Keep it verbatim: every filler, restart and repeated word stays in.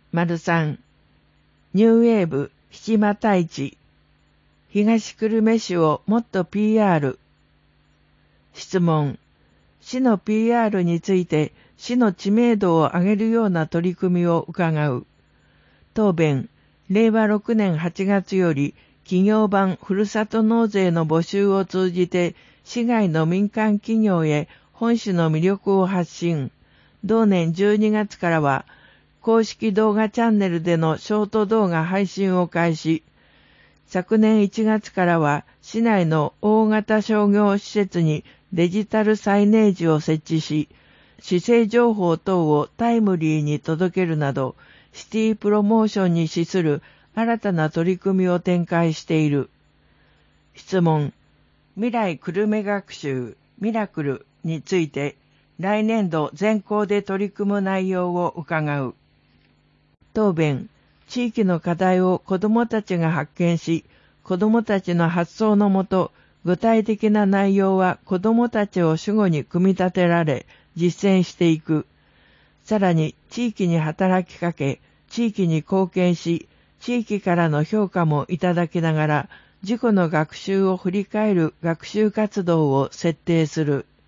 さん、ニューウェーブ七又市、東久留米市をもっと ピーアール。質問、市の ピーアール について市の知名度を上げるような取り組みを伺う。答弁、れいわろくねんはちがつより企業版ふるさと納税の募集を通じて市外の民間企業へ本市の魅力を発信。同年じゅうにがつからは公式動画チャンネルでのショート動画配信を開始。昨年いちがつからは市内の大型商業施設にデジタルサイネージを設置し、市政情報等をタイムリーに届けるなど、シティプロモーションに資する新たな取り組みを展開している。質問、未来久留米学習ミラクルについて来年度全校で取り組む内容を伺う。答弁、地域の課題を子どもたちが発見し、子どもたちの発想のもと、具体的な内容は子どもたちを主語に組み立てられ、実践していく。さらに、地域に働きかけ、地域に貢献し、地域からの評価もいただきながら、自己の学習を振り返る学習活動を設定する。